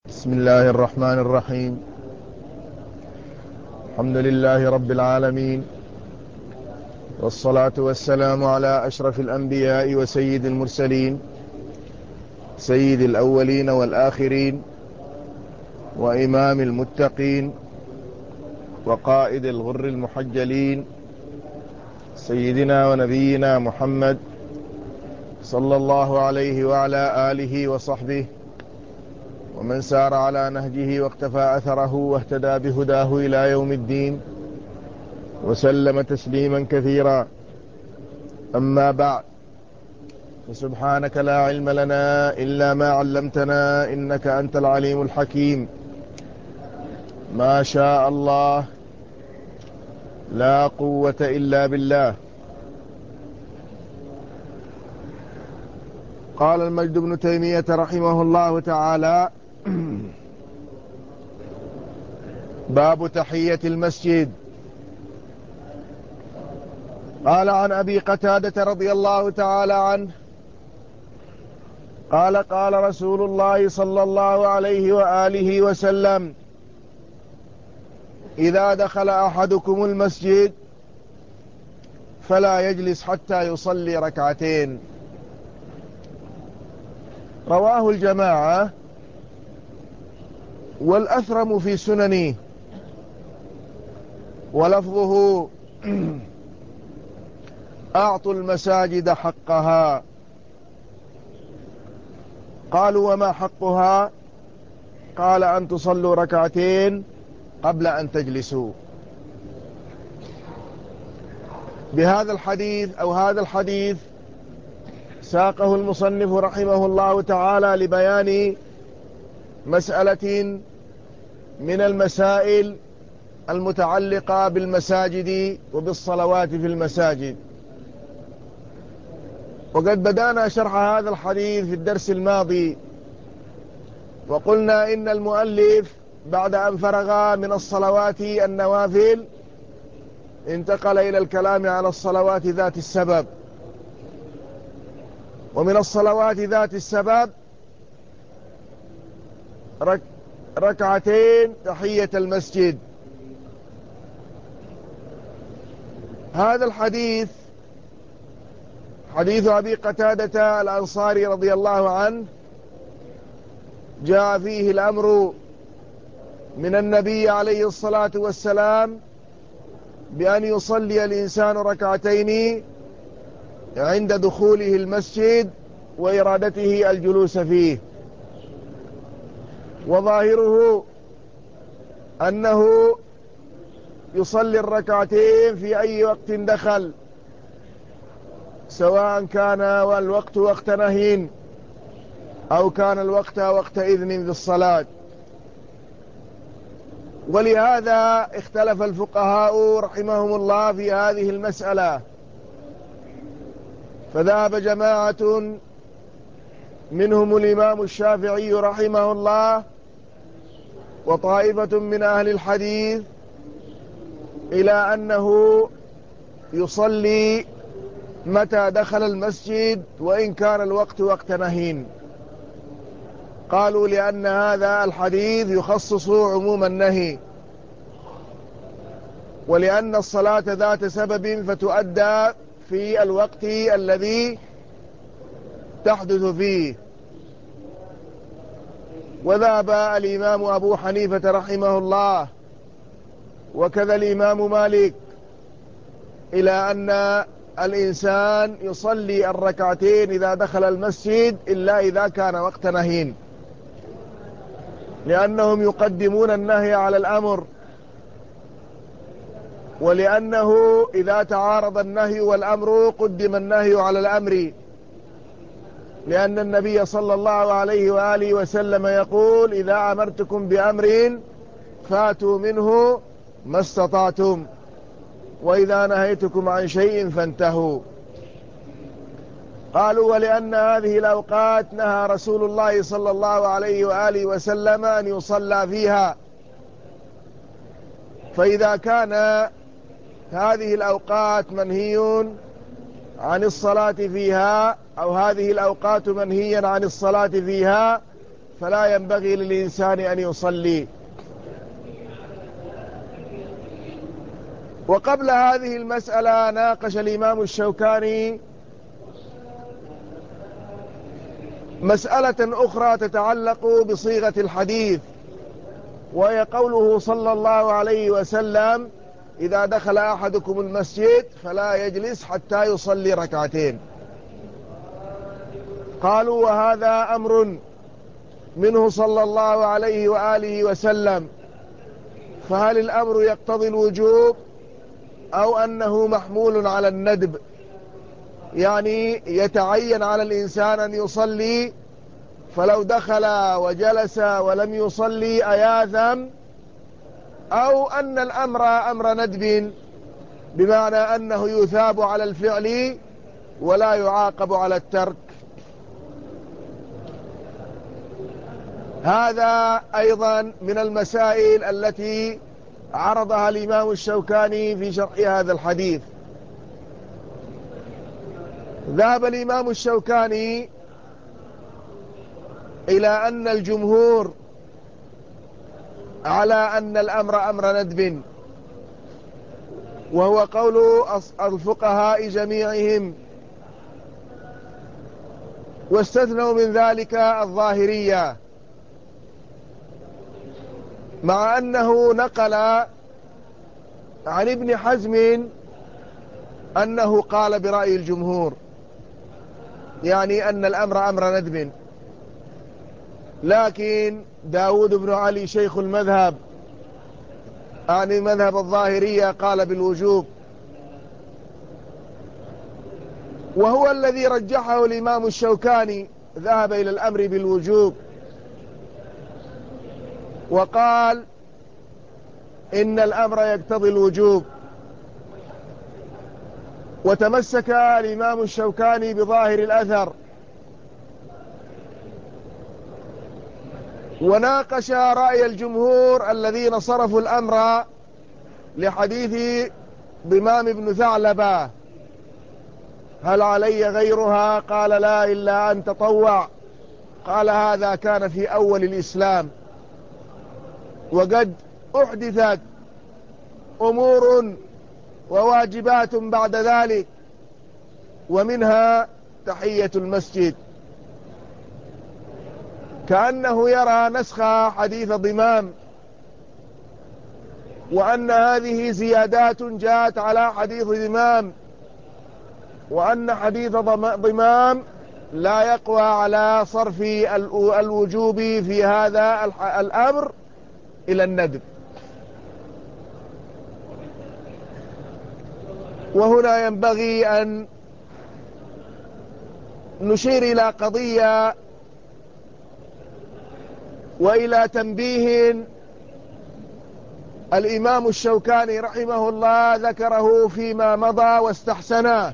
بسم الله الرحمن الرحيم. الحمد لله رب العالمين، والصلاة والسلام على أشرف الأنبياء وسيد المرسلين، سيد الأولين والآخرين، وإمام المتقين، وقائد الغر المحجلين، سيدنا ونبينا محمد صلى الله عليه وعلى آله وصحبه ومن سار على نهجه واقتفى أثره واهتدى بهداه إلى يوم الدين، وسلم تسليما كثيرا. أما بعد، فسبحانك لا علم لنا إلا ما علمتنا إنك أنت العليم الحكيم. ما شاء الله، لا قوة إلا بالله. قال المجد بن تيمية رحمه الله تعالى: باب تحية المسجد. قال عن أبي قتادة رضي الله تعالى عنه قال: قال رسول الله صلى الله عليه وآله وسلم: إذا دخل أحدكم المسجد فلا يجلس حتى يصلي ركعتين. رواه الجماعة، والأثرم في سننه، ولفظه: أعطوا المساجد حقها. قالوا: وما حقها؟ قال: أن تصلوا ركعتين قبل أن تجلسوا. بهذا الحديث أو هذا الحديث ساقه المصنف رحمه الله تعالى لبيان مسألة من المسائل المتعلقة بالمساجد وبالصلوات في المساجد. وقد بدأنا شرح هذا الحديث في الدرس الماضي، وقلنا إن المؤلف بعد أن فرغ من الصلوات النوافل انتقل إلى الكلام على الصلوات ذات السبب. ومن الصلوات ذات السبب ركعتين تحية المسجد. هذا الحديث حديث أبي قتادة الأنصاري رضي الله عنه، جاء فيه الأمر من النبي عليه الصلاة والسلام بأن يصلي الإنسان ركعتين عند دخوله المسجد وإرادته الجلوس فيه. وظاهره أنه يصلي الركعتين في أي وقت دخل، سواء كان الوقت وقت نهي أو كان الوقت وقت إذن بالصلاة. ولهذا اختلف الفقهاء رحمهم الله في هذه المسألة، فذهب جماعة منهم الإمام الشافعي رحمه الله وطائفة من أهل الحديث إلى أنه يصلي متى دخل المسجد وإن كان الوقت وقت نهي. قالوا: لأن هذا الحديث يخصص عموم النهي، ولأن الصلاة ذات سبب فتؤدى في الوقت الذي تحدث فيه. وذهب الإمام أبو حنيفة رحمه الله وكذا الإمام مالك إلى أن الإنسان يصلي الركعتين إذا دخل المسجد إلا إذا كان وقت نهي، لأنهم يقدمون النهي على الأمر، ولأنه إذا تعارض النهي والأمر قدم النهي على الأمر، لأن النبي صلى الله عليه وآله وسلم يقول: إذا أمرتكم بأمر فاتوا منه ما استطعتم، وإذا نهيتكم عن شيء فانتهوا. قالوا: ولأن هذه الأوقات نهى رسول الله صلى الله عليه وآله وسلم أن يصلى فيها، فإذا كان هذه الأوقات منهي عن الصلاة فيها، أو هذه الأوقات منهيا عن الصلاة فيها، فلا ينبغي للإنسان أن يصلي. وقبل هذه المسألة ناقش الإمام الشوكاني مسألة أخرى تتعلق بصيغة الحديث، وهي قوله صلى الله عليه وسلم: إذا دخل أحدكم المسجد فلا يجلس حتى يصلي ركعتين. قالوا: وهذا أمر منه صلى الله عليه وآله وسلم، فهل الأمر يقتضي الوجوب أو أنه محمول على الندب؟ يعني يتعين على الإنسان أن يصلي، فلو دخل وجلس ولم يصلي أياثم، أو أن الأمر أمر ندب بمعنى أنه يثاب على الفعل ولا يعاقب على الترك. هذا أيضا من المسائل التي عرضها الإمام الشوكاني في شرح هذا الحديث. ذهب الإمام الشوكاني إلى أن الجمهور على أن الأمر أمر ندب، وهو قول الفقهاء جميعهم، واستثنوا من ذلك الظاهرية، مع أنه نقل عن ابن حزم أنه قال برأي الجمهور، يعني أن الأمر أمر ندب. لكن داود بن علي شيخ المذهب، يعني مذهب الظاهرية، قال بالوجوب، وهو الذي رجحه الإمام الشوكاني، ذهب إلى الأمر بالوجوب وقال إن الأمر يقتضي الوجوب. وتمسك الإمام الشوكاني بظاهر الأثر، وناقش رأي الجمهور الذين صرفوا الأمر لحديث ضمام بن ثعلبة: هل علي غيرها؟ قال: لا، إلا أن تطوع. قال: هذا كان في أول الإسلام، وقد أحدثت أمور وواجبات بعد ذلك، ومنها تحية المسجد، كأنه يرى نسخ حديث ضمام، وأن هذه زيادات جاءت على حديث ضمام، وأن حديث ضمام لا يقوى على صرف الوجوب في هذا الأمر إلى الندب. وهنا ينبغي أن نشير إلى قضية وإلى تنبيه الإمام الشوكاني رحمه الله ذكره فيما مضى واستحسنه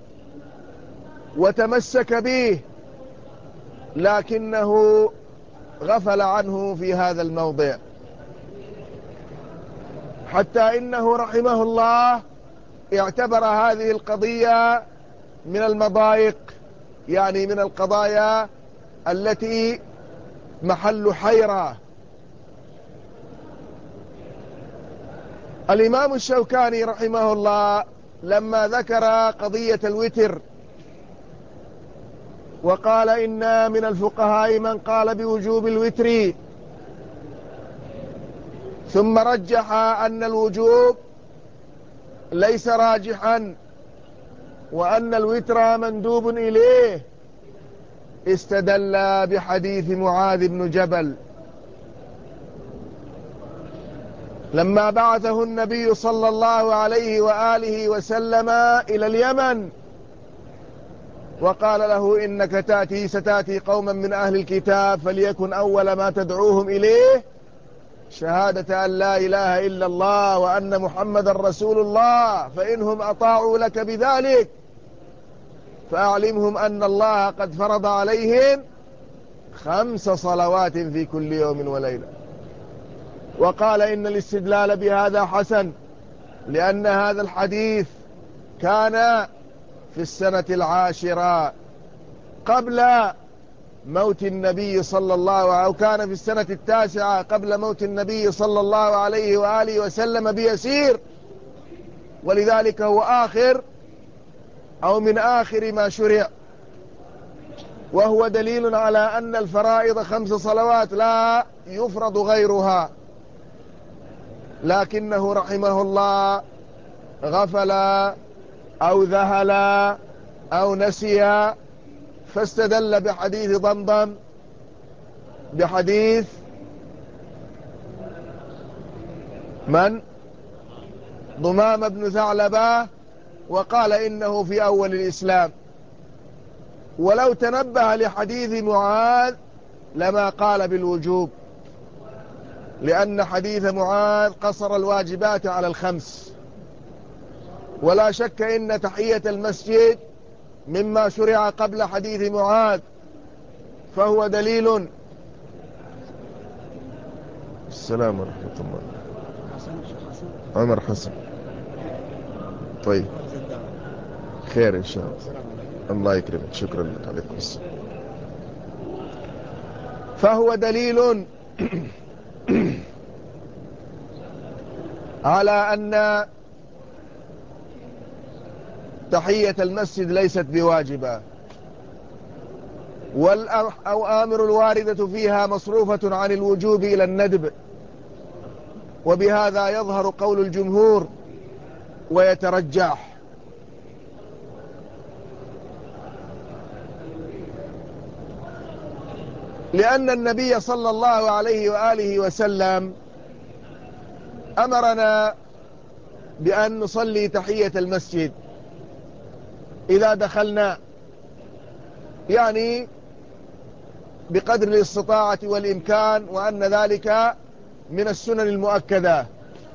وتمسك به، لكنه غفل عنه في هذا الموضع، حتى إنه رحمه الله اعتبر هذه القضية من المضايق، يعني من القضايا التي محل حيرة. الإمام الشوكاني رحمه الله لما ذكر قضية الوتر وقال إن من الفقهاء من قال بوجوب الوتر، ثم رجح أن الوجوب ليس راجحا وأن الوتر مندوب إليه، استدل بحديث معاذ بن جبل لما بعثه النبي صلى الله عليه وآله وسلم إلى اليمن وقال له: إنك ستأتي قوما من أهل الكتاب، فليكن أول ما تدعوهم إليه شهادة أن لا إله إلا الله وأن محمد رسول الله، فإنهم أطاعوا لك بذلك فأعلمهم أن الله قد فرض عليهم 5 صلوات في كل يوم وليلة. وقال إن الاستدلال بهذا حسن، لأن هذا الحديث كان في السنة 10 قبل موت النبي صلى الله أو كان في السنة 9 قبل موت النبي صلى الله عليه وآله وسلم بيسير، ولذلك هو آخر أو من آخر ما شرع، وهو دليل على أن الفرائض 5 صلوات لا يفرض غيرها، لكنه رحمه الله غفل أو ذهل أو نسي، فاستدل بحديث ضمضم، بحديث من؟ ضمام بن ثعلبة، وقال إنه في أول الإسلام. ولو تنبه لحديث معاذ لما قال بالوجوب، لأن حديث معاذ قصر الواجبات على 5. ولا شك إن تحية المسجد مما شرع قبل حديث معاذ، فهو دليل. السلام ورحمة الله. عمر حسن. طيب خير إن شاء الله. الله يكرمك، شكرا لك. عليكم السلام. فهو دليل على أن تحية المسجد ليست بواجبة، والأوامر الواردة فيها مصروفة عن الوجوب إلى الندب، وبهذا يظهر قول الجمهور ويترجح. لأن النبي صلى الله عليه وآله وسلم أمرنا بأن نصلي تحية المسجد إذا دخلنا، يعني بقدر الاستطاعة والإمكان، وأن ذلك من السنن المؤكدة.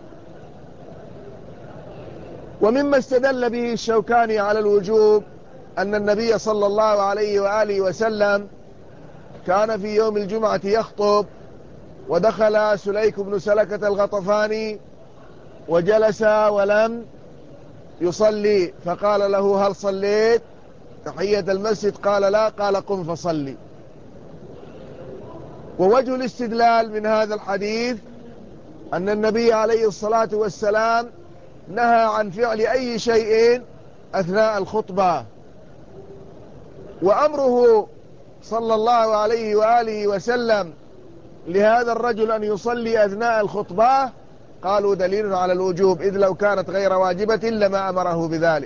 ومما استدل به الشوكاني على الوجوب أن النبي صلى الله عليه وآله وسلم كان في يوم الجمعة يخطب، ودخل سليك بن سلكة الغطفاني وجلس ولم يصلي، فقال له: هل صليت تحية المسجد؟ قال: لا. قال: قم فصلي. ووجه الاستدلال من هذا الحديث أن النبي عليه الصلاة والسلام نهى عن فعل أي شيء أثناء الخطبة، وأمره صلى الله عليه وآله وسلم لهذا الرجل أن يصلي أثناء الخطبة قالوا دليل على الوجوب، إذ لو كانت غير واجبة لما أمره بذلك.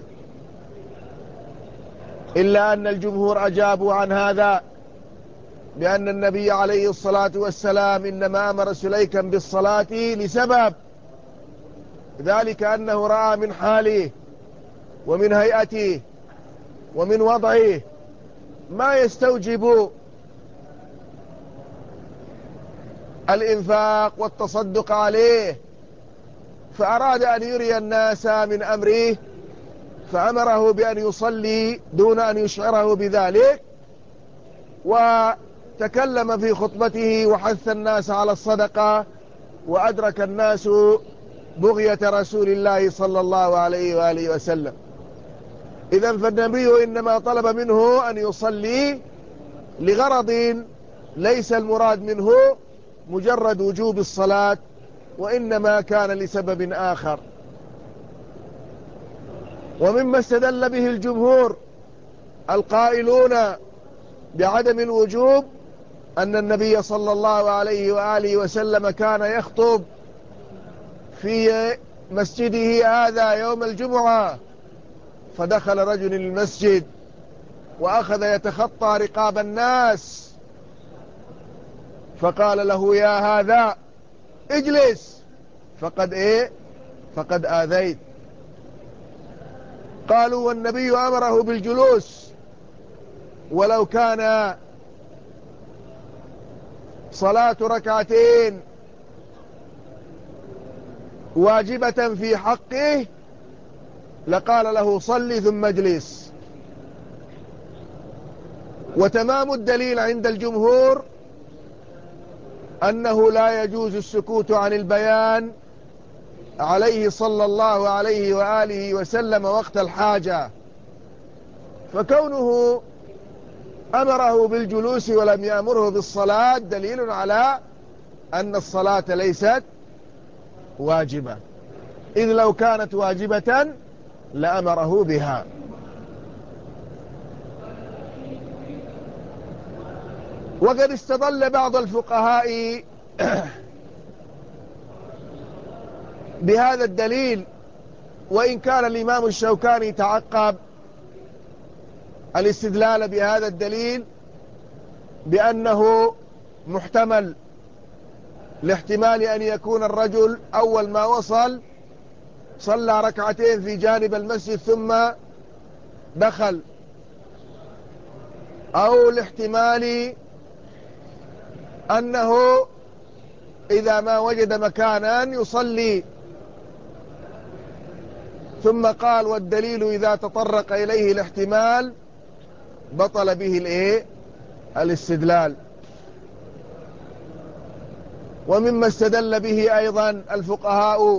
إلا أن الجمهور أجابوا عن هذا بأن النبي عليه الصلاة والسلام إنما أمر سليكا بالصلاة لسبب، ذلك أنه رأى من حاله ومن هيئته ومن وضعه ما يستوجب الإنفاق والتصدق عليه، فأراد أن يري الناس من أمره، فأمره بأن يصلي دون أن يشعره بذلك، وتكلم في خطبته وحث الناس على الصدقة، وأدرك الناس بغية رسول الله صلى الله عليه وآله وسلم. إذن فالنبي إنما طلب منه أن يصلي لغرض ليس المراد منه مجرد وجوب الصلاة، وإنما كان لسبب آخر. ومما استدل به الجمهور القائلون بعدم الوجوب أن النبي صلى الله عليه وآله وسلم كان يخطب في مسجده هذا يوم الجمعة، فدخل رجل المسجد وأخذ يتخطى رقاب الناس، فقال له: يا هذا اجلس، فقد آذيت. قالوا: والنبي أمره بالجلوس، ولو كان صلاة ركعتين واجبة في حقه لقال له: صلي ثم اجلس. وتمام الدليل عند الجمهور أنه لا يجوز السكوت عن البيان عليه صلى الله عليه وآله وسلم وقت الحاجة، فكونه أمره بالجلوس ولم يأمره بالصلاة دليل على أن الصلاة ليست واجبة، إذ لو كانت واجبة لأمره بها. وقد استدل بعض الفقهاء بهذا الدليل، وإن كان الإمام الشوكاني تعقب الاستدلال بهذا الدليل بأنه محتمل، لاحتمال أن يكون الرجل أول ما وصل صلى ركعتين في جانب المسجد ثم دخل، أو لاحتمال أنه إذا ما وجد مكانا يصلي ثم قال والدليل إذا تطرق إليه الاحتمال بطل به الاستدلال. ومما استدل به أيضا الفقهاء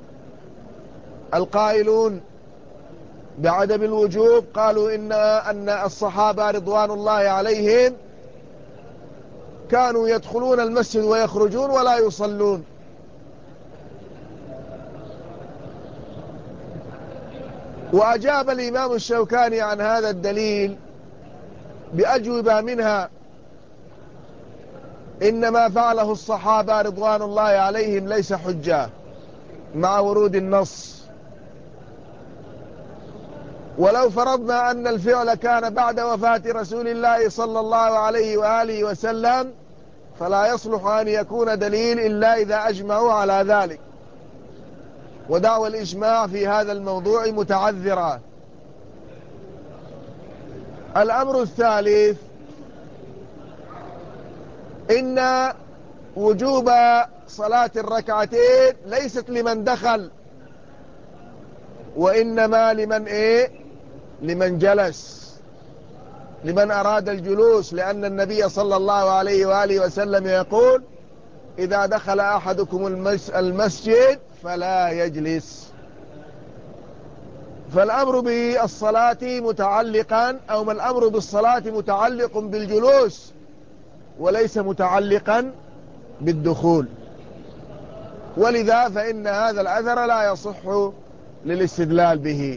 القائلون بعدم الوجوب قالوا أن الصحابة رضوان الله عليهم كانوا يدخلون المسجد ويخرجون ولا يصلون، وأجاب الإمام الشوكاني عن هذا الدليل بأجوبة، منها إن ما فعله الصحابة رضوان الله عليهم ليس حجة مع ورود النص، ولو فرضنا أن الفعل كان بعد وفاة رسول الله صلى الله عليه وآله وسلم فلا يصلح أن يكون دليل إلا إذا أجمعوا على ذلك، ودعوى الإجماع في هذا الموضوع متعذرة. الأمر الثالث، إن وجوب صلاة الركعتين ليست لمن دخل، وإنما لمن جلس، لمن أراد الجلوس، لأن النبي صلى الله عليه وآله وسلم يقول إذا دخل أحدكم المسجد فلا يجلس. فالأمر بالصلاة متعلقا، أو ما الأمر بالصلاة متعلق بالجلوس وليس متعلقا بالدخول، ولذا فإن هذا الأثر لا يصح للاستدلال به.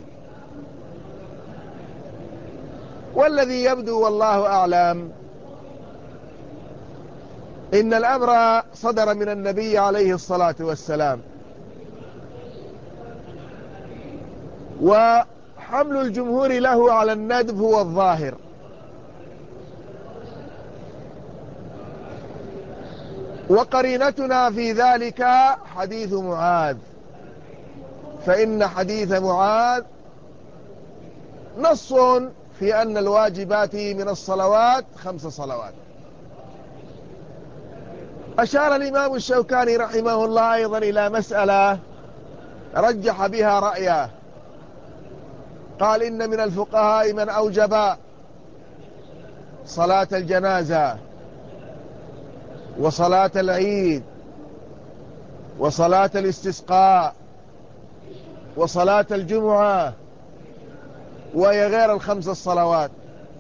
والذي يبدو والله أعلم إن الأمر صدر من النبي عليه الصلاة والسلام، وحمل الجمهور له على الندب هو الظاهر، وقرينتنا في ذلك حديث معاذ، فإن حديث معاذ نص في أن الواجبات من الصلوات 5 صلوات. أشار الإمام الشوكاني رحمه الله أيضا إلى مسألة رجح بها رأيه، قال إن من الفقهاء من أوجب صلاة الجنازة وصلاة العيد وصلاة الاستسقاء وصلاة الجمعة وهي غير ال5 الصلوات.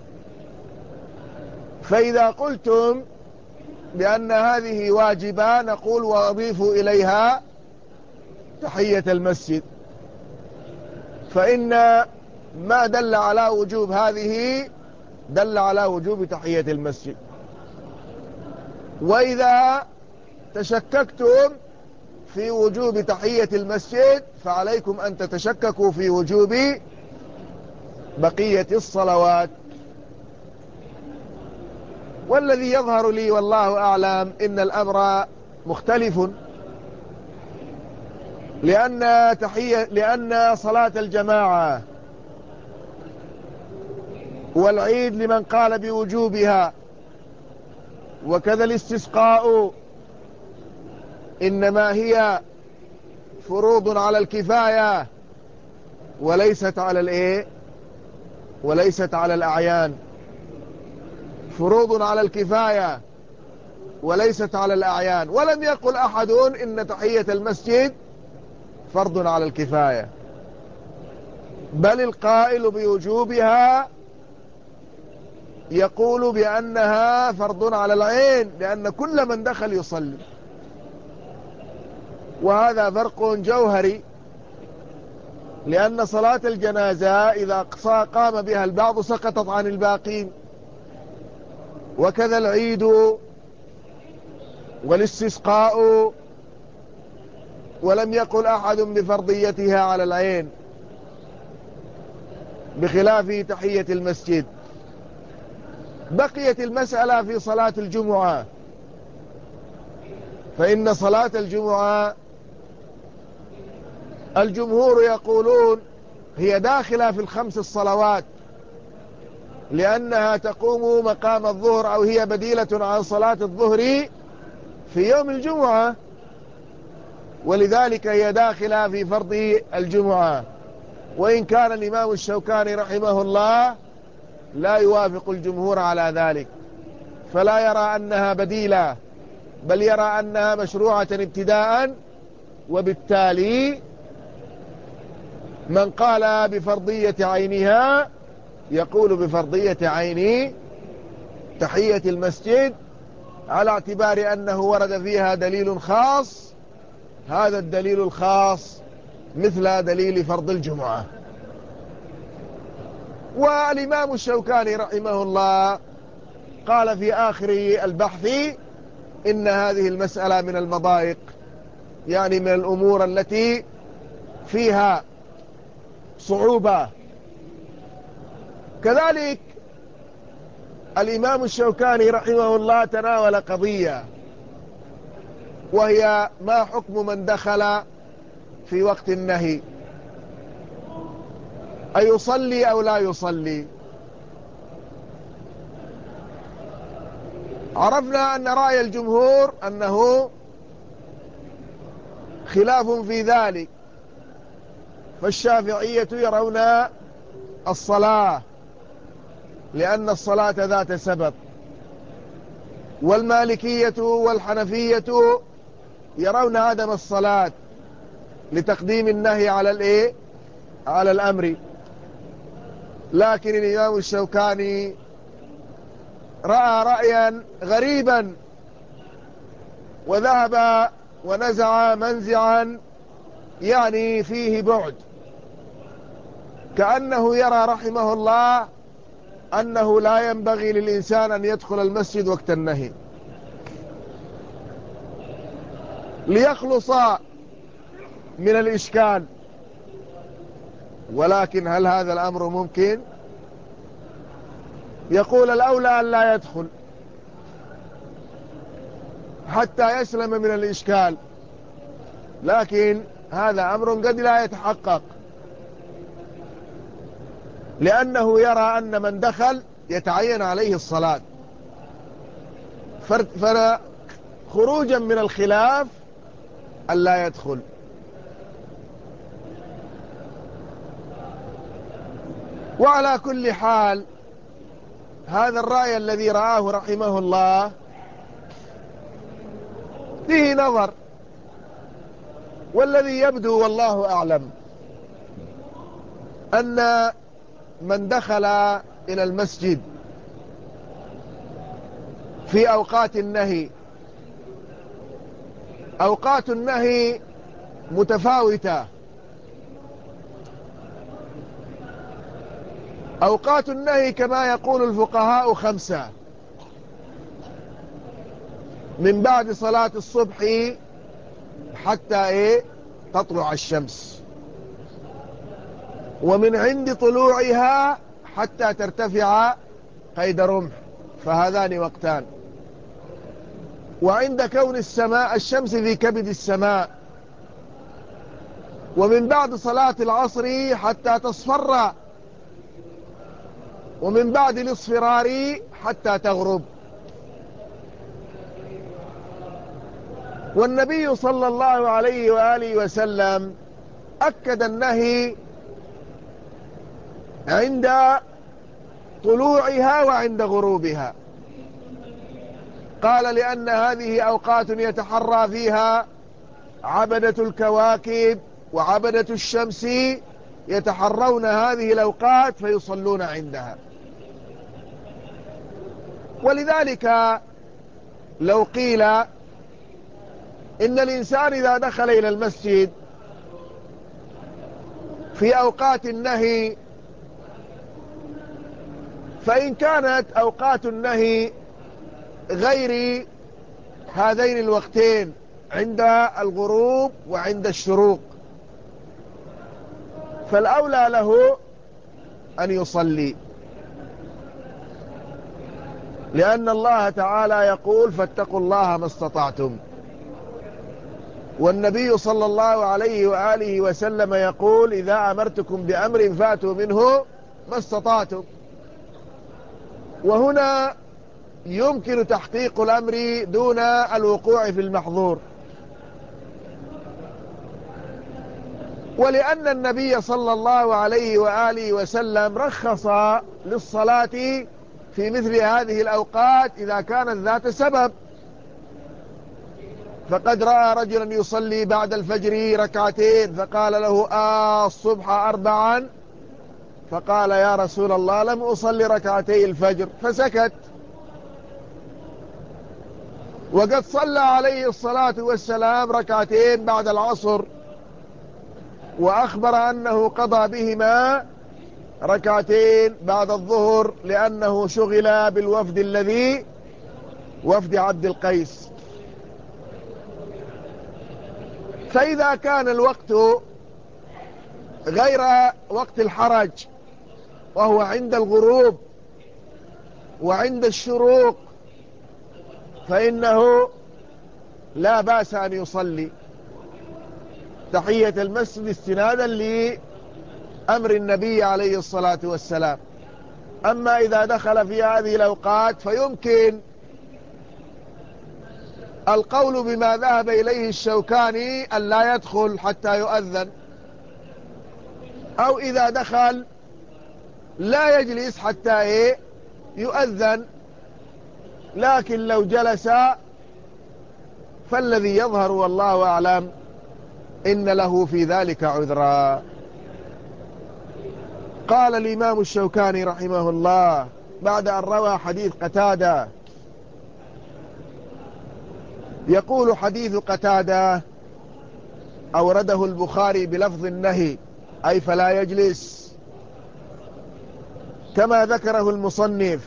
فإذا قلتم بأن هذه واجبة نقول وأضيفوا إليها تحية المسجد، فإن ما دل على وجوب هذه دل على وجوب تحية المسجد. وإذا تشككتم في وجوب تحية المسجد فعليكم أن تتشككوا في وجوب بقية الصلوات. والذي يظهر لي والله أعلم إن الأمر مختلف، لأن صلاة الجماعة والعيد لمن قال بوجوبها وكذا الاستسقاء إنما هي فروض على الكفاية وليست على الأعيان، فروض على الكفاية وليست على الأعيان. ولم يقل أحد إن تحية المسجد فرض على الكفاية، بل القائل بوجوبها يقول بأنها فرض على العين، لأن كل من دخل يصلي. وهذا فرق جوهري، لأن صلاة الجنازة إذا قام بها البعض سقطت عن الباقين، وكذا العيد والاستسقاء، ولم يقل أحد بفرضيتها على العين، بخلاف تحية المسجد. بقيت المسألة في صلاة الجمعة، فإن صلاة الجمعة الجمهور يقولون هي داخلة في الخمس الصلوات، لأنها تقوم مقام الظهر، أو هي بديلة عن صلاة الظهر في يوم الجمعة، ولذلك هي داخلة في فرض الجمعة. وإن كان الإمام الشوكاني رحمه الله لا يوافق الجمهور على ذلك، فلا يرى أنها بديلة، بل يرى أنها مشروعة ابتداء. وبالتالي من قال بفرضية عينها يقول بفرضية عين تحية المسجد، على اعتبار أنه ورد فيها دليل خاص، هذا الدليل الخاص مثل دليل فرض الجمعة. والإمام الشوكاني رحمه الله قال في آخر البحث إن هذه المسألة من المضايق، يعني من الأمور التي فيها صعوبة. كذلك الإمام الشوكاني رحمه الله تناول قضية، وهي ما حكم من دخل في وقت النهي، أيصلي أو لا يصلي؟ عرفنا أن رأي الجمهور أنه خلاف في ذلك، فالشافعية يرون الصلاة لأن الصلاة ذات سبب، والمالكية والحنفية يرون عدم الصلاة لتقديم النهي على الأمر. لكن الإمام الشوكاني رأى رأيا غريبا، وذهب ونزع منزعا يعني فيه بعد، كأنه يرى رحمه الله أنه لا ينبغي للإنسان أن يدخل المسجد وقت النهي ليخلص من الإشكال. ولكن هل هذا الأمر ممكن؟ يقول الأولى أن لا يدخل حتى يسلم من الإشكال، لكن هذا أمر قد لا يتحقق، لأنه يرى أن من دخل يتعين عليه الصلاة، فخروجا من الخلاف أن لا يدخل. وعلى كل حال هذا الرأي الذي رآه رحمه الله فيه نظر، والذي يبدو والله أعلم أن من دخل إلى المسجد في أوقات النهي، أوقات النهي متفاوتة، أوقات النهي كما يقول الفقهاء 5: من بعد صلاة الصبح حتى تطلع الشمس، ومن عند طلوعها حتى ترتفع قيد رمح، فهذان وقتان. وعند كون الشمس في كبد السماء، ومن بعد صلاة العصر حتى تصفر، ومن بعد الاصفرار حتى تغرب. والنبي صلى الله عليه وآله وسلم أكد النهي عند طلوعها وعند غروبها، قال لأن هذه أوقات يتحرى فيها عبدة الكواكب وعبدة الشمس، يتحرون هذه الأوقات فيصلون عندها. ولذلك لو قيل إن الإنسان إذا دخل إلى المسجد في أوقات النهي، فإن كانت أوقات النهي غير هذين الوقتين عند الغروب وعند الشروق، فالأولى له أن يصلي، لأن الله تعالى يقول فاتقوا الله ما استطعتم، والنبي صلى الله عليه وآله وسلم يقول إذا أمرتكم بأمر فاتوا منه ما استطعتم. وهنا يمكن تحقيق الأمر دون الوقوع في المحظور، ولأن النبي صلى الله عليه وآله وسلم رخص للصلاة في مثل هذه الأوقات إذا كانت ذات سبب. فقد رأى رجلا يصلي بعد الفجر ركعتين فقال له الصبح 4، فقال يا رسول الله لم أصلي ركعتي الفجر، فسكت. وقد صلى عليه الصلاة والسلام ركعتين بعد العصر وأخبر أنه قضى بهما ركعتين بعد الظهر لأنه شغل بالوفد الذي وفد عبد القيس. فإذا كان الوقت غير وقت الحرج وهو عند الغروب وعند الشروق فإنه لا بأس أن يصلي تحية المسجد استنادا لأمر النبي عليه الصلاة والسلام. أما إذا دخل في هذه الأوقات فيمكن القول بما ذهب إليه الشوكاني أن لا يدخل حتى يؤذن، أو إذا دخل لا يجلس حتى يؤذن، لكن لو جلس فالذي يظهر والله أعلم إن له في ذلك عذرا. قال الإمام الشوكاني رحمه الله بعد أن روى حديث قتادة، يقول حديث قتادة أورده البخاري بلفظ النهي أي فلا يجلس كما ذكره المصنف.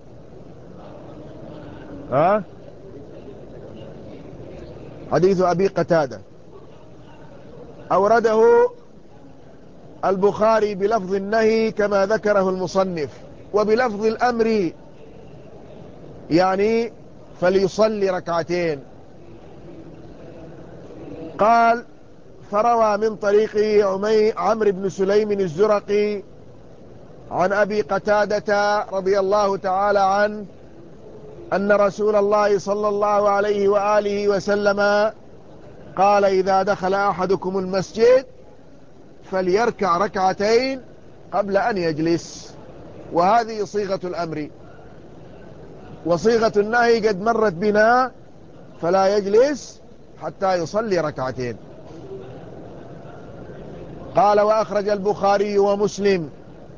حديث أبي قتادة أورده البخاري بلفظ النهي كما ذكره المصنف، وبلفظ الأمر يعني فليصلي ركعتين. قال فروى من طريق عمرو بن سليم الزرقي عن أبي قتادة رضي الله تعالى عنه أن رسول الله صلى الله عليه وآله وسلم قال إذا دخل أحدكم المسجد فليركع ركعتين قبل أن يجلس. وهذه صيغة الأمر، وصيغة النهي قد مرت بنا فلا يجلس حتى يصلي ركعتين. قال وأخرج البخاري ومسلم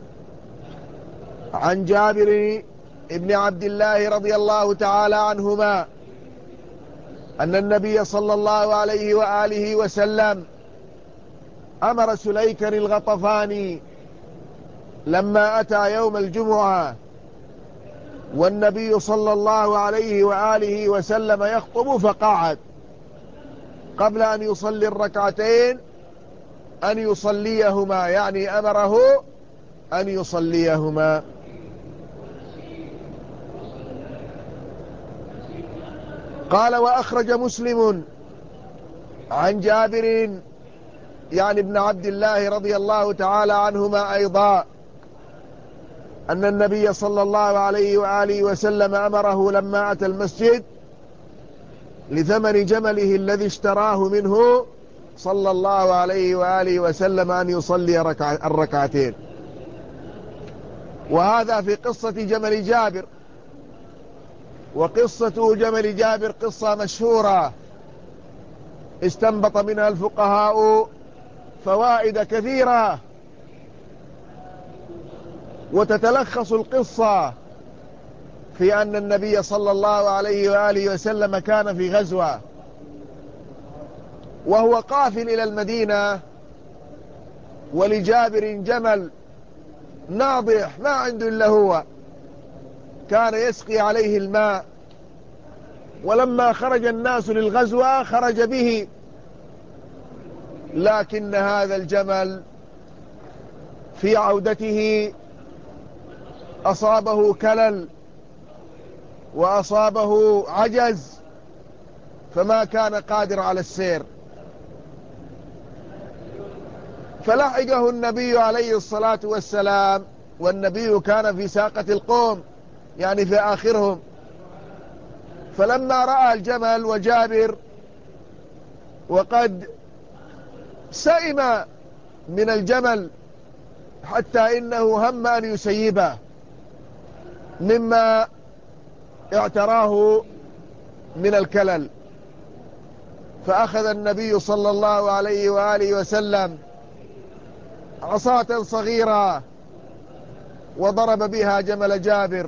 عن جابر ابن عبد الله رضي الله تعالى عنهما أن النبي صلى الله عليه وآله وسلم أمر سليكا الغطفاني لما أتى يوم الجمعة والنبي صلى الله عليه وآله وسلم يخطب فقعد قبل أن يصلي الركعتين أن يصليهما، يعني أمره أن يصليهما. قال وأخرج مسلم عن جابر يعني ابن عبد الله رضي الله تعالى عنهما أيضا أن النبي صلى الله عليه وآله وسلم أمره لما أتى المسجد لثمن جمله الذي اشتراه منه صلى الله عليه وآله وسلم أن يصلي الركعتين. وهذا في قصة جمل جابر، وقصة جمل جابر قصة مشهورة استنبط منها الفقهاء فوائد كثيرة، وتتلخص القصة في أن النبي صلى الله عليه وآله وسلم كان في غزوة وهو قافل إلى المدينة، ولجابر جمل ناضح ما عنده إلا هو، كان يسقي عليه الماء، ولما خرج الناس للغزوة خرج به، لكن هذا الجمل في عودته أصابه كلل وأصابه عجز، فما كان قادر على السير، فلحقه النبي عليه الصلاة والسلام، والنبي كان في ساقة القوم يعني في آخرهم. فلما رأى الجمل وجابر وقد سئم من الجمل حتى إنه هم أن يسيبه مما اعتراه من الكلل، فأخذ النبي صلى الله عليه وآله وسلم عصاة صغيرة وضرب بها جمل جابر،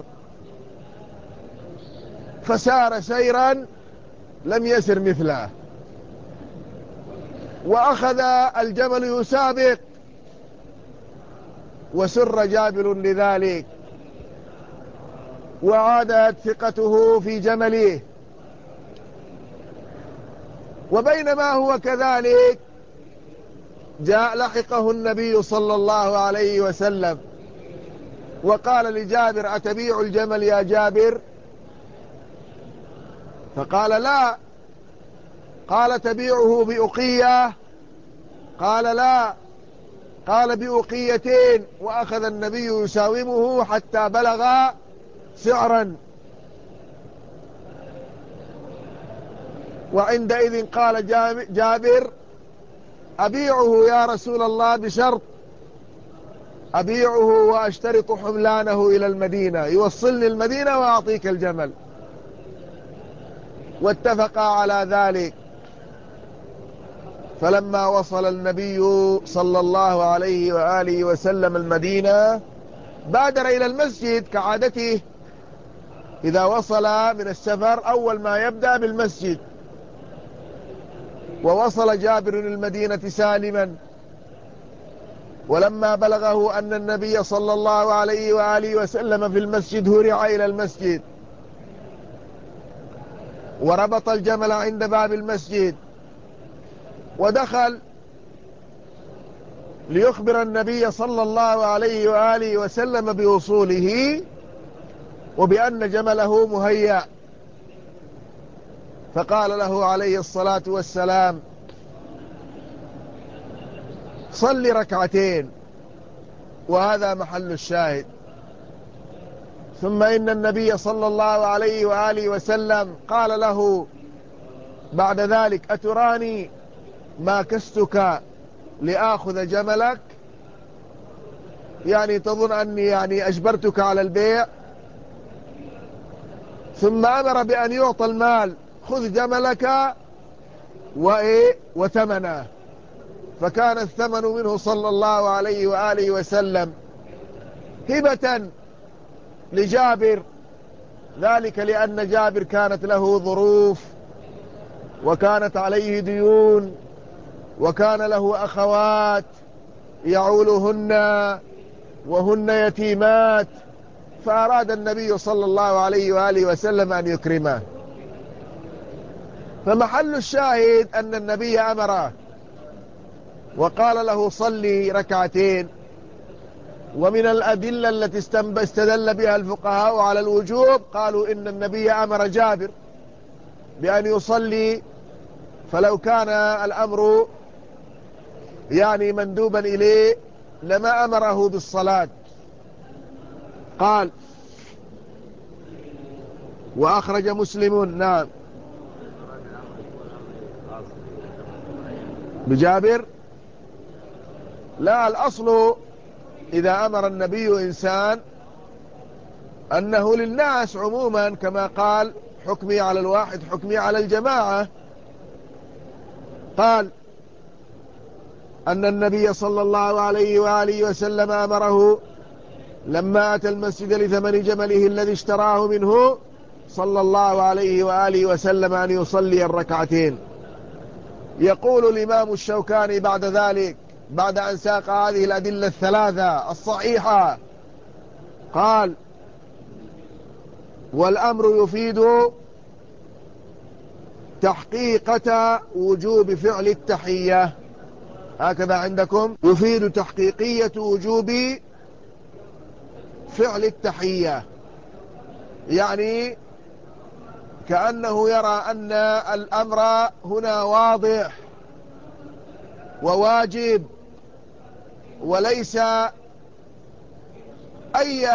فسار سيرا لم يسر مثله، وأخذ الجمل يسابق، وسر جابر لذلك، وعادت ثقته في جمله. وبينما هو كذلك لحقه النبي صلى الله عليه وسلم وقال لجابر: أتبيع الجمل يا جابر؟ فقال: لا. قال: تبيعه بأقية؟ قال: لا. قال: بأقيتين. وأخذ النبي يساومه حتى بلغ سعرا، وعندئذ قال جابر: أبيعه يا رسول الله بشرط، أبيعه وأشترط حملانه إلى المدينة، يوصلني المدينة وأعطيك الجمل. واتفقا على ذلك. فلما وصل النبي صلى الله عليه وآله وسلم المدينة بادر إلى المسجد كعادته، إذا وصل من السفر أول ما يبدأ بالمسجد. ووصل جابر المدينة سالما، ولما بلغه أن النبي صلى الله عليه وآله وسلم في المسجد هرع إلى المسجد، وربط الجمل عند باب المسجد، ودخل ليخبر النبي صلى الله عليه وآله وسلم بوصوله وبأن جمله مهيأ. فقال له عليه الصلاة والسلام: صل ركعتين، وهذا محل الشاهد. ثم إن النبي صلى الله عليه وآله وسلم قال له بعد ذلك: أتراني ما كستك لآخذ جملك؟ يعني تظن أني يعني أجبرتك على البيع؟ ثم أمر بأن يعطى المال: خذ جملك وثمنه. فكان الثمن منه صلى الله عليه وآله وسلم هبة لجابر، ذلك لأن جابر كانت له ظروف، وكانت عليه ديون، وكان له أخوات يعولهن وهن يتيمات، فأراد النبي صلى الله عليه وآله وسلم أن يكرمه. فمحل الشاهد أن النبي أمره وقال له: صلي ركعتين. ومن الأدلة التي استدل بها الفقهاء على الوجوب قالوا إن النبي أمر جابر بأن يصلي، فلو كان الأمر يعني مندوبا إليه لما أمره بالصلاة. قال: وأخرج مسلم. نعم. بجابر؟ لا، الأصل إذا أمر النبي إنسان أنه للناس عموما، كما قال: حكمي على الواحد حكمي على الجماعة. قال أن النبي صلى الله عليه وآله وسلم أمره لما أتى المسجد لثمن جمله الذي اشتراه منه صلى الله عليه وآله وسلم أن يصلي الركعتين. يقول الإمام الشوكاني بعد ذلك، بعد أن ساق هذه الأدلة الثلاثة الصحيحة، قال: والأمر يفيد تحقيقة وجوب فعل التحية. هكذا عندكم، يفيد تحقيقية وجوب فعل التحية، يعني كأنه يرى أن الأمر هنا واضح وواجب، وليس أي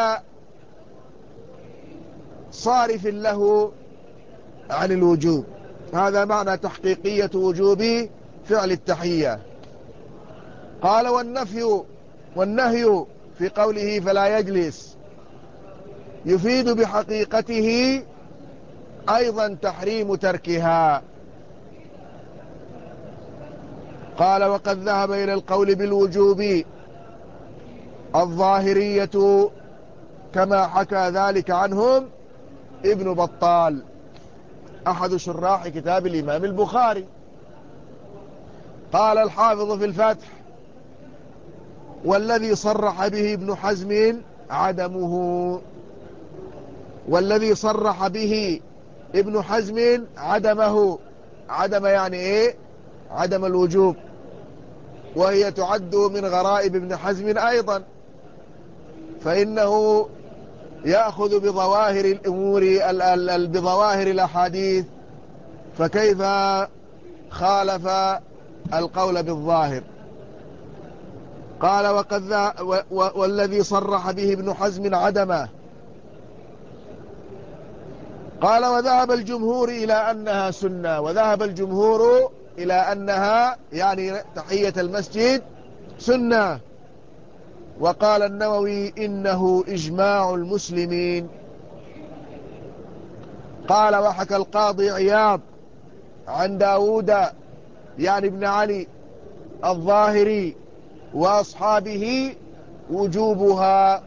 صارف له عن الوجوب. هذا معنى تحقيقية وجوب فعل التحية. قال: والنهي في قوله فلا يجلس يفيد بحقيقته أيضا تحريم تركها. قال: وقد ذهب إلى القول بالوجوب الظاهرية كما حكى ذلك عنهم ابن بطال أحد شراح كتاب الإمام البخاري. قال الحافظ في الفتح: والذي صرح به ابن حزم عدمه. والذي صرح به ابن حزم عدمه. عدم يعني ايه؟ عدم الوجوب، وهي تعد من غرائب ابن حزم أيضا، فإنه يأخذ بظواهر الأمور بظواهر الأحاديث، فكيف خالف القول بالظاهر؟ قال: والذي صرح به ابن حزم عدمه. قال: وذهب الجمهور إلى أنها سنة. وذهب الجمهور إلى أنها يعني تحية المسجد سنة. وقال النووي: إنه إجماع المسلمين. قال: وحكى القاضي عياض عن داود يعني ابن علي الظاهري وأصحابه وجوبها.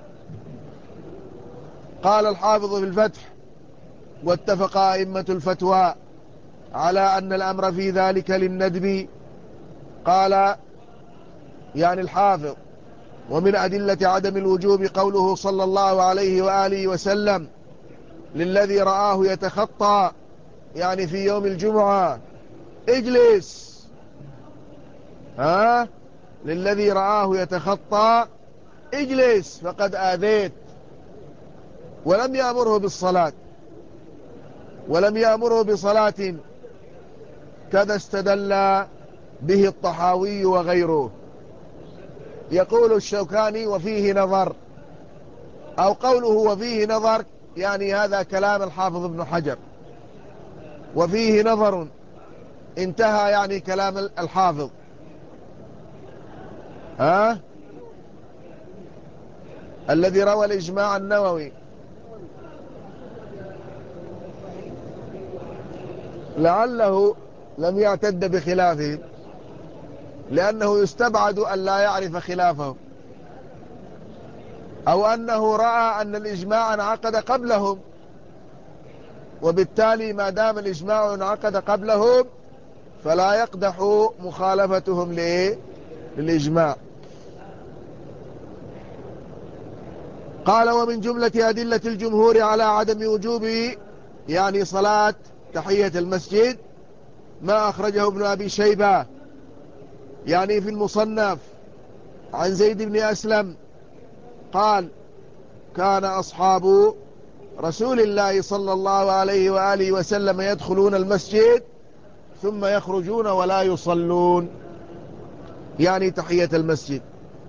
قال الحافظ في الفتح: واتفق أئمة الفتوى على أن الأمر في ذلك للندب. قال يعني الحافظ: ومن أدلة عدم الوجوب قوله صلى الله عليه وآله وسلم للذي رآه يتخطى يعني في يوم الجمعة: اجلس. للذي رآه يتخطى: اجلس فقد آذيت. ولم يأمره بالصلاة، ولم يأمره بصلاة، كذا استدل به الطحاوي وغيره. يقول الشوكاني: وفيه نظر، أو قوله وفيه نظر يعني هذا كلام الحافظ ابن حجر. وفيه نظر انتهى يعني كلام الحافظ. الذي روى الإجماع النووي لعله لم يعتد بخلافه، لأنه يستبعد أن لا يعرف خلافه، أو أنه رأى أن الإجماع انعقد قبلهم، وبالتالي ما دام الإجماع انعقد قبلهم فلا يقدح مخالفتهم للإجماع. قال: ومن جملة أدلة الجمهور على عدم وجوب يعني صلاة تحية المسجد ما أخرجه ابن أبي شيبة يعني في المصنف عن زيد بن أسلم قال: كان أصحاب رسول الله صلى الله عليه وآله وسلم يدخلون المسجد ثم يخرجون ولا يصلون، يعني تحية المسجد.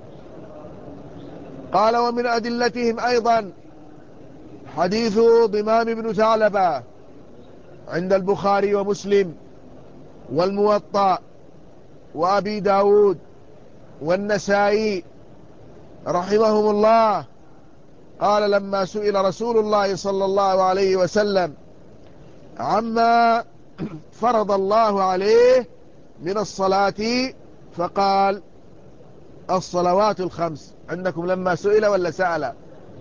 قال: ومن أدلتهم أيضا حديث ضمام بن ثعلبة عند البخاري ومسلم والموطأ وأبي داود والنسائي رحمهم الله. قال: لما سئل رسول الله صلى الله عليه وسلم عما فرض الله عليه من الصلاة فقال: الصلوات الخمس. عندكم لما سئل ولا سأل؟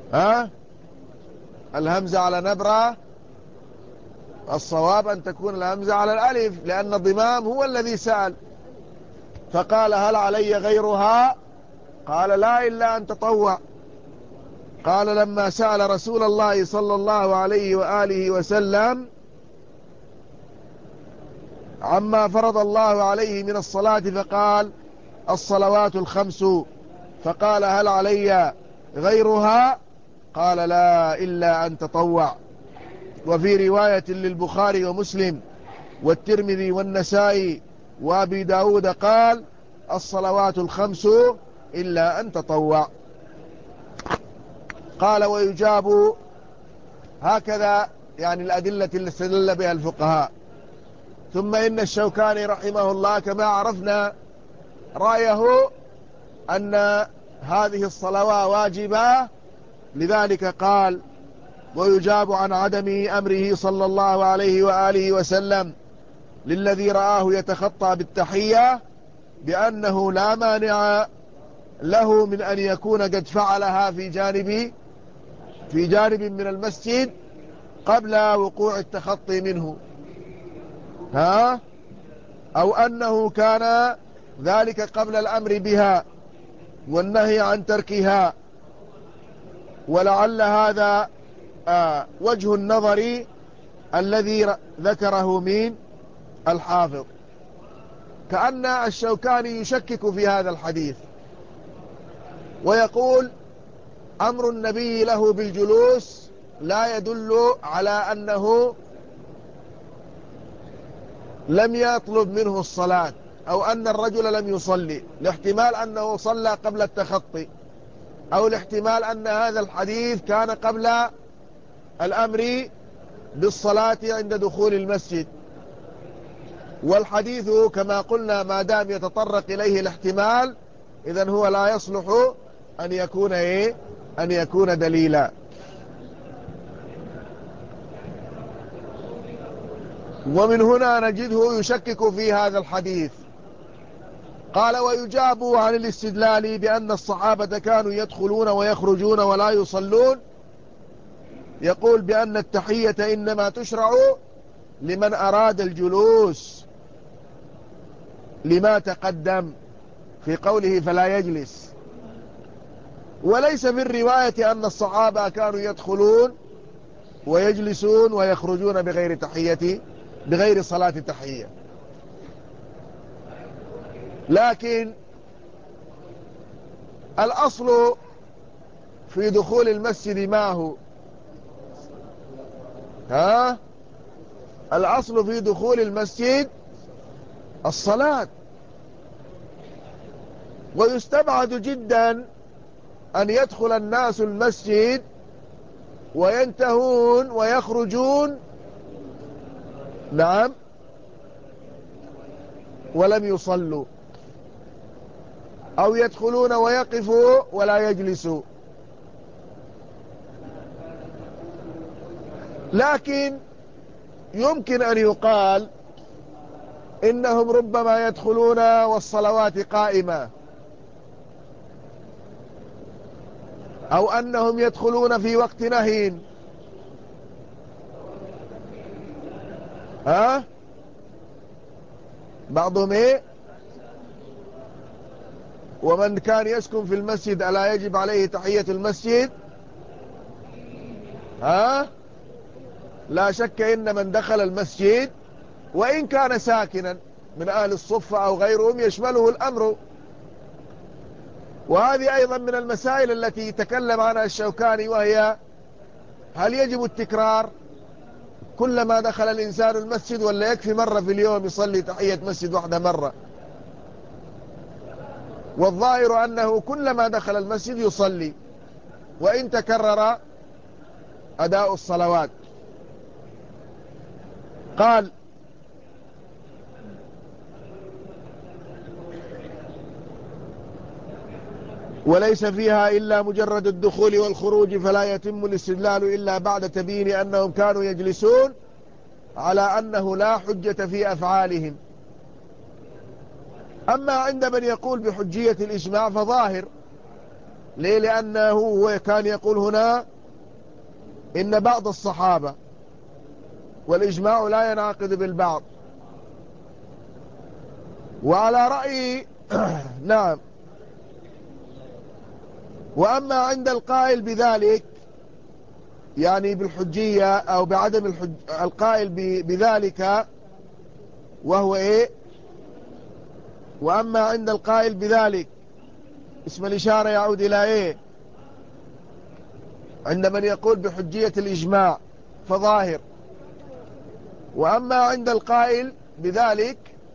ها؟ الهمزة على نبرة. الصواب أن تكون الهمزة على الألف، لأن ضمام هو الذي سأل فقال هل علي غيرها؟ قال لا إلا أن تطوع. قال لما سأل رسول الله صلى الله عليه وآله وسلم عما فرض الله عليه من الصلاة فقال الصلوات الخمس، فقال هل علي غيرها؟ قال لا إلا أن تطوع. وفي رواية للبخاري ومسلم والترمذي والنسائي وأبي داود قال الصلوات الخمس إلا أن تطوع. قال ويجاب هكذا، يعني الأدلة اللي استدل بها الفقهاء. ثم إن الشوكاني رحمه الله كما عرفنا رأيه أن هذه الصلوات واجبة، لذلك قال ويجاب عن عدم أمره صلى الله عليه وآله وسلم للذي رآه يتخطى بالتحية بأنه لا مانع له من أن يكون قد فعلها في جانب من المسجد قبل وقوع التخطي منه، ها؟ أو أنه كان ذلك قبل الأمر بها والنهي عن تركها. ولعل هذا وجه النظر الذي ذكره من الحافظ. كأن الشوكاني يشكك في هذا الحديث ويقول أمر النبي له بالجلوس لا يدل على أنه لم يطلب منه الصلاة، أو أن الرجل لم يصلي، لاحتمال أنه صلى قبل التخطي، أو لاحتمال أن هذا الحديث كان قبل الأمر بالصلاة عند دخول المسجد. والحديث كما قلنا ما دام يتطرق إليه الاحتمال إذن هو لا يصلح أن يكون أن يكون دليلا. ومن هنا نجده يشكك في هذا الحديث. قال ويجاب عن الاستدلال بأن الصحابة كانوا يدخلون ويخرجون ولا يصلون، يقول بأن التحية إنما تشرع لمن أراد الجلوس لما تقدم في قوله فلا يجلس. وليس في الرواية أن الصحابة كانوا يدخلون ويجلسون ويخرجون بغير صلاة تحية. لكن الأصل في دخول المسجد ما هو؟ الأصل في دخول المسجد الصلاة. ويستبعد جدا أن يدخل الناس المسجد وينتهون ويخرجون نعم ولم يصلوا، أو يدخلون ويقفوا ولا يجلسوا. لكن يمكن أن يقال إنهم ربما يدخلون والصلوات قائمة، أو أنهم يدخلون في وقت نهي، بعضهم ومن كان يسكن في المسجد ألا يجب عليه تحية المسجد؟ لا شك إن من دخل المسجد وإن كان ساكنا من أهل الصفة أو غيرهم يشمله الأمر. وهذه أيضا من المسائل التي تكلم عنها الشوكاني، وهي هل يجب التكرار كلما دخل الإنسان المسجد، ولا يكفي مرة في اليوم يصلي تحية مسجد واحدة مرة؟ والظاهر أنه كلما دخل المسجد يصلي وإن تكرر أداء الصلوات. قال وليس فيها إلا مجرد الدخول والخروج، فلا يتم الاستدلال إلا بعد تبيين أنهم كانوا يجلسون على أنه لا حجة في أفعالهم. أما عند من يقول بحجية الإجماع فظاهر ليه؟ لأنه هو كان يقول هنا إن بعض الصحابة، والإجماع لا ينعقد بالبعض. وعلى رأي نعم. وأما عند القائل بذلك يعني بالحجية أو بعدم القائل بذلك وهو إيه؟ وأما عند القائل بذلك اسم الإشارة يعود إلى إيه؟ عند من يقول بحجية الإجماع فظاهر. وأما عند القائل بذلك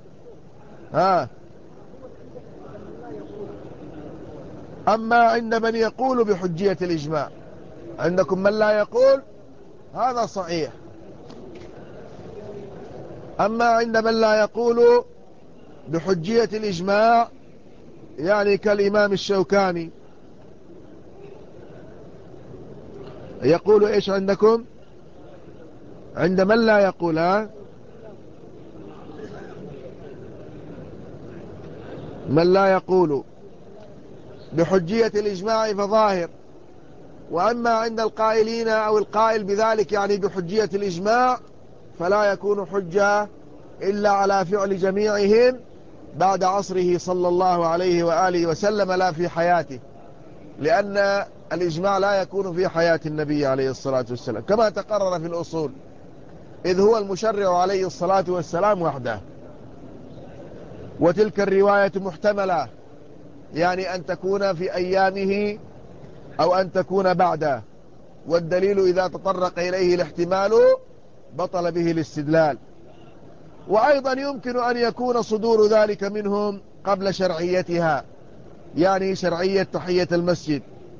أما عند من يقول بحجية الإجماع، عندكم من لا يقول، هذا صحيح. أما عند من لا يقول بحجية الإجماع يعني كالإمام الشوكاني يقول إيش عندكم؟ عند من لا يقول من لا يقول بحجية الإجماع فظاهر. وأما عند القائلين أو القائل بذلك يعني بحجية الإجماع فلا يكون حجة إلا على فعل جميعهم بعد عصره صلى الله عليه وآله وسلم، لا في حياته، لأن الإجماع لا يكون في حياة النبي عليه الصلاة والسلام كما تقرر في الأصول، إذ هو المشرع عليه الصلاة والسلام وحده. وتلك الرواية محتملة، يعني أن تكون في أيامه أو أن تكون بعده، والدليل إذا تطرق إليه الاحتمال بطل به الاستدلال. وأيضا يمكن أن يكون صدور ذلك منهم قبل شرعيتها، يعني شرعية تحية المسجد.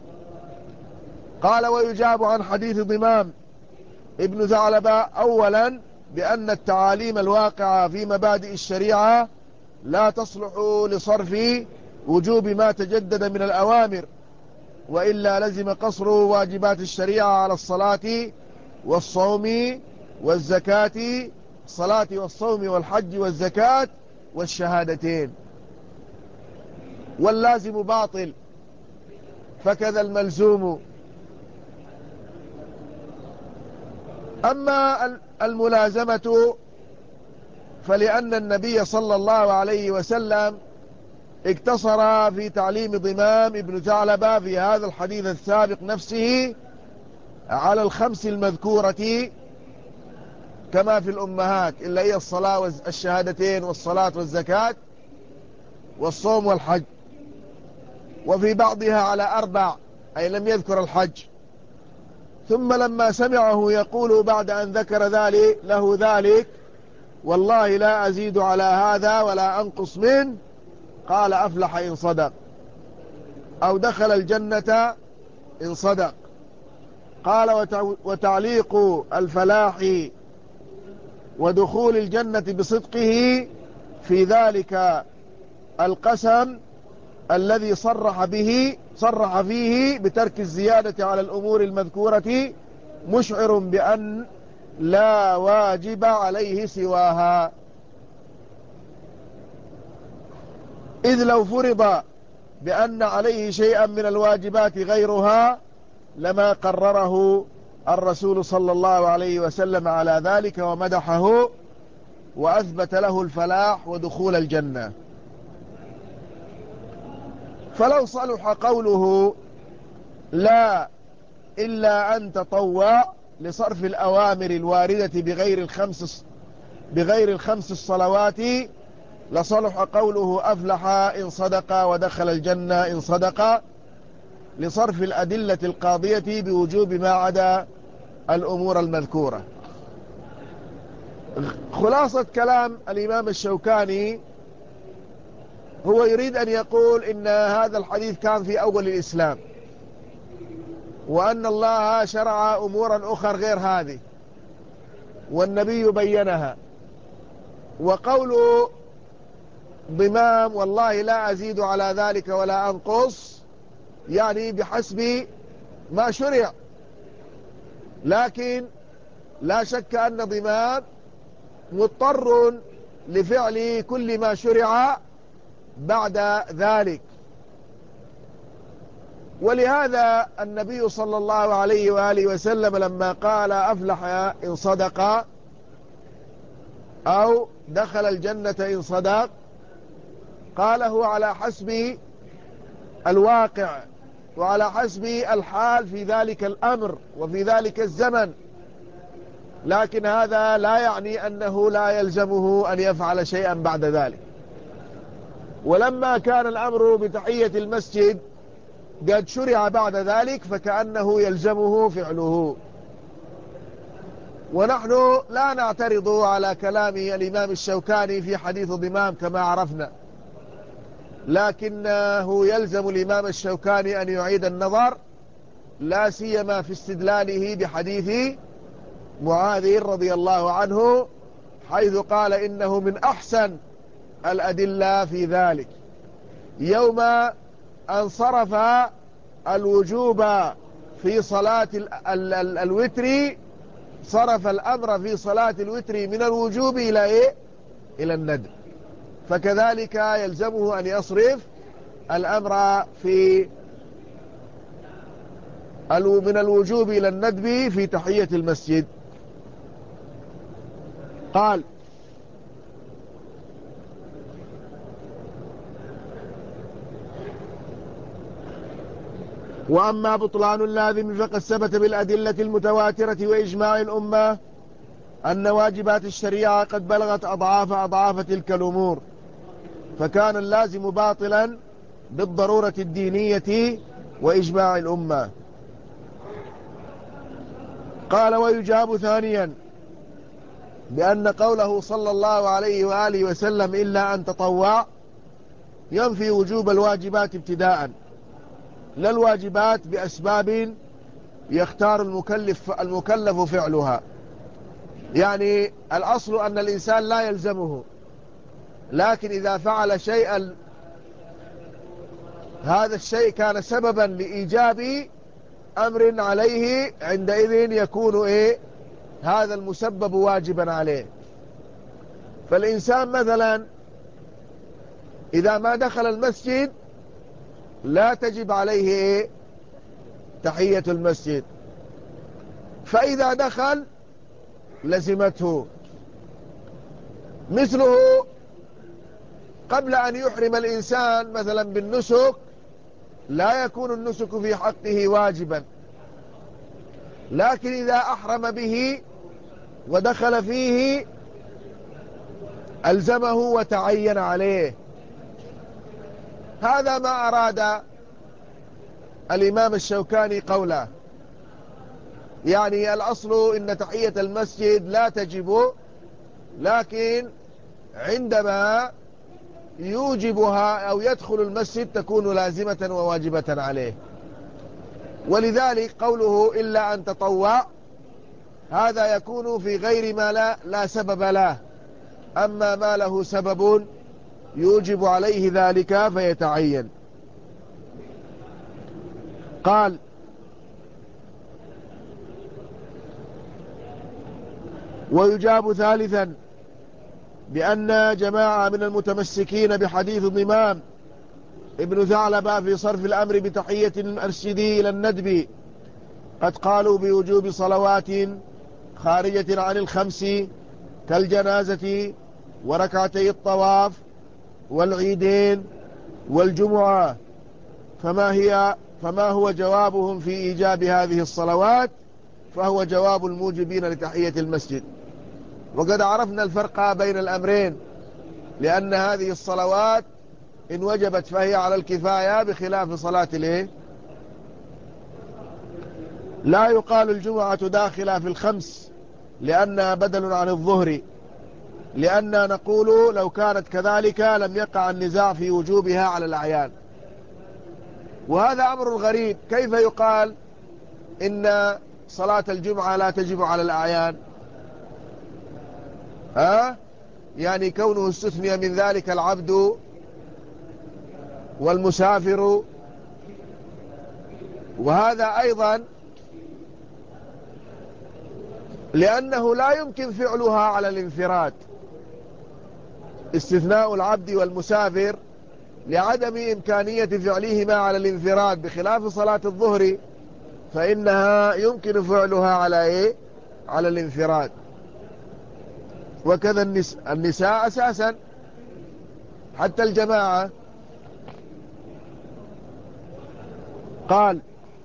قال: ويجاب عن حديث ضمام ابن ثعلبة أولا بأن التعاليم الواقعة في مبادئ الشريعة لا تصلح لصرف وجوب ما تجدد من الأوامر، وإلا لزم قصر واجبات الشريعة على الصلاة والصوم والزكاة، الصلاة والصوم والحج والزكاة والشهادتين، واللازم باطل فكذا الملزوم. أما الملازمة فلأن النبي صلى الله عليه وسلم اقتصر في تعليم ضمام ابن ثعلبة في هذا الحديث السابق نفسه على الخمس المذكورة كما في الأمهات، إلا هي الصلاة والشهادتين والصلاة والزكاة والصوم والحج، وفي بعضها على 4، أي لم يذكر الحج. ثم لما سمعه يقول بعد أن ذكر ذلك له ذلك: والله لا أزيد على هذا ولا أنقص منه، قال: أفلح إن صدق، أو دخل الجنة إن صدق. قال: وتعليق الفلاح ودخول الجنة بصدقه في ذلك القسم الذي صرح فيه بترك الزيادة على الأمور المذكورة، مشعر بأن لا واجب عليه سواها، إذ لو فرض بأن عليه شيئا من الواجبات غيرها لما قرره الرسول صلى الله عليه وسلم على ذلك ومدحه وأثبت له الفلاح ودخول الجنة. فلو صلح قوله لا إلا أن تطوع لصرف الأوامر الواردة بغير الخمس الصلوات، لصلح قوله أفلح إن صدق ودخل الجنة إن صدق، لصرف الأدلة القاضية بوجوب ما عدا الأمور المذكورة. خلاصة كلام الإمام الشوكاني هو يريد أن يقول إن هذا الحديث كان في أول الإسلام، وأن الله شرع أمورا أخرى غير هذه والنبي بينها. وقول ضمام والله لا أزيد على ذلك ولا أنقص يعني بحسب ما شرع، لكن لا شك أن ضمام مضطر لفعل كل ما شرع بعد ذلك. ولهذا النبي صلى الله عليه وآله وسلم لما قال أفلح إن صدق أو دخل الجنة إن صدق قاله على حسب الواقع وعلى حسب الحال في ذلك الأمر وفي ذلك الزمن، لكن هذا لا يعني أنه لا يلزمه أن يفعل شيئا بعد ذلك. ولما كان الأمر بتحية المسجد قد شرع بعد ذلك فكأنه يلزمه فعله. ونحن لا نعترض على كلام الإمام الشوكاني في حديث ضمام كما عرفنا، لكنه يلزم الإمام الشوكاني أن يعيد النظر، لا سيما في استدلاله بحديث معاذ رضي الله عنه، حيث قال إنه من أحسن الأدلة في ذلك. يوم أن صرف الوجوب في صلاة الوتر، صرف الأمر في صلاة الوتر من الوجوب إلى إيه؟ إلى الندب. فكذلك يلزمه أن يصرف الأمر من الوجوب إلى الندب في تحية المسجد. قال: وأما بطلان اللازم فقد ثبت بالأدلة المتواترة وإجماع الأمة أن واجبات الشريعة قد بلغت أضعاف تلك الأمور، فكان اللازم باطلا بالضرورة الدينية وإجماع الأمة. قال: ويجاب ثانيا بأن قوله صلى الله عليه وآله وسلم إلا أن تطوع ينفي وجوب الواجبات ابتداء، لا الواجبات بأسباب يختار المكلف فعلها. يعني الأصل أن الإنسان لا يلزمه، لكن إذا فعل شيئا هذا الشيء كان سببا لإيجاب أمر عليه، عندئذ يكون هذا المسبب واجبا عليه. فالإنسان مثلا إذا ما دخل المسجد لا تجب عليه تحية المسجد، فإذا دخل لزمته. مثله قبل أن يحرم الإنسان مثلا بالنسك لا يكون النسك في حقه واجبا، لكن إذا أحرم به ودخل فيه ألزمه وتعين عليه. هذا ما أراد الإمام الشوكاني قوله، يعني الأصل إن تحية المسجد لا تجب، لكن عندما يوجبها أو يدخل المسجد تكون لازمة وواجبة عليه. ولذلك قوله إلا أن تطوع هذا يكون في غير ما لا سبب له، أما ما له سبب يوجب عليه ذلك فيتعين. قال: ويجاب ثالثا بأن جماعة من المتمسكين بحديث ضمام ابن ثعلبة في صرف الأمر بتحية المسجد إلى الندب قد قالوا بوجوب صلوات خارجة عن الخمس كالجنازة وركعتي الطواف والعيدين والجمعة، فما هو جوابهم في إيجاب هذه الصلوات؟ فهو جواب الموجبين لتحية المسجد. وقد عرفنا الفرق بين الأمرين، لأن هذه الصلوات إن وجبت فهي على الكفاية بخلاف صلاة لا يقال الجمعة داخلة في الخمس لأنها بدل عن الظهر، لأننا نقول لو كانت كذلك لم يقع النزاع في وجوبها على الأعيان. وهذا أمر غريب، كيف يقال إن صلاة الجمعة لا تجب على الأعيان؟ يعني كونه استثني من ذلك العبد والمسافر. وهذا أيضا لأنه لا يمكن فعلها على الانفراد، استثناء العبد والمسافر لعدم إمكانية فعلهما على الانفراد، بخلاف صلاة الظهر فإنها يمكن فعلها على إيه؟ على الانفراد. وكذا النساء أساسا حتى الجماعة. قال: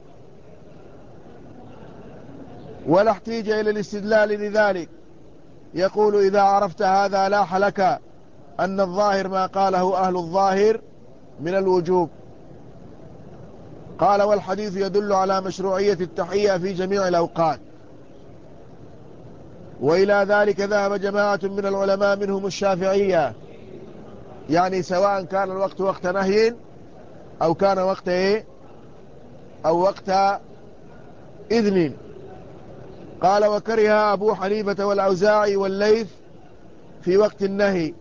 ولا احتيج إلى الاستدلال لذلك. يقول: إذا عرفت هذا لاح لك أن الظاهر ما قاله أهل الظاهر من الوجوب. قال: والحديث يدل على مشروعية التحية في جميع الأوقات، وإلى ذلك ذهب جماعة من العلماء منهم الشافعية، يعني سواء كان الوقت وقت نهي أو كان وقت إيه؟ أو وقت إذن. قال: وكره أبو حنيفة والأوزاعي والليث في وقت النهي.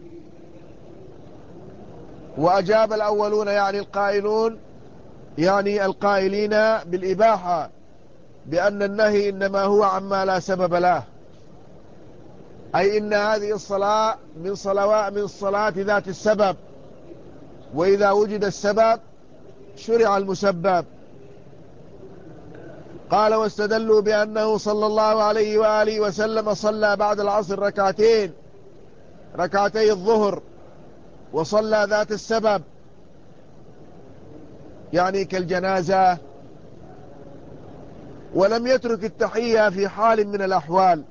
وأجاب الأولون يعني القائلون، يعني القائلين بالإباحة، بأن النهي إنما هو عما لا سبب له، أي إن هذه الصلاة من الصلاة ذات السبب، وإذا وجد السبب شرع المسبب. قال: واستدلوا بأنه صلى الله عليه وآله وسلم صلى بعد العصر ركعتي الظهر، وصلى ذات السبب يعني كالجنازة، ولم يترك التحية في حال من الأحوال.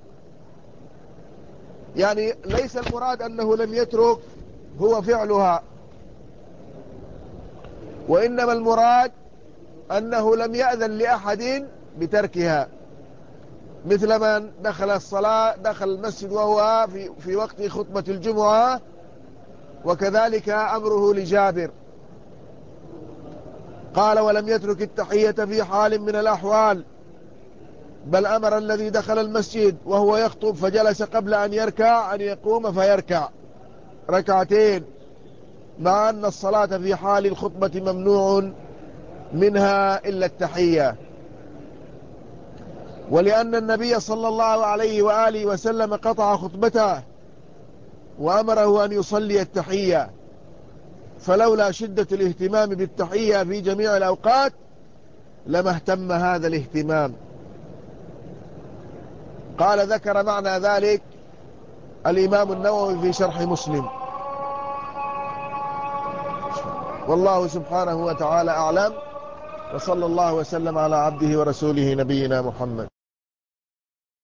يعني ليس المراد أنه لم يترك هو فعلها، وإنما المراد أنه لم يأذن لأحد بتركها، مثل من دخل المسجد وهو في وقت خطبة الجمعة، وكذلك أمره لجابر. قال: ولم يترك التحية في حال من الأحوال، بل أمر الذي دخل المسجد وهو يخطب فجلس قبل أن يركع أن يقوم فيركع ركعتين، مع أن الصلاة في حال الخطبة ممنوع منها إلا التحية. ولأن النبي صلى الله عليه وآله وسلم قطع خطبته وأمره أن يصلي التحية، فلولا شدة الاهتمام بالتحية في جميع الأوقات لما اهتم هذا الاهتمام. قال: ذكر معنى ذلك الإمام النووي في شرح مسلم. والله سبحانه وتعالى أعلم، وصلى الله وسلم على عبده ورسوله نبينا محمد.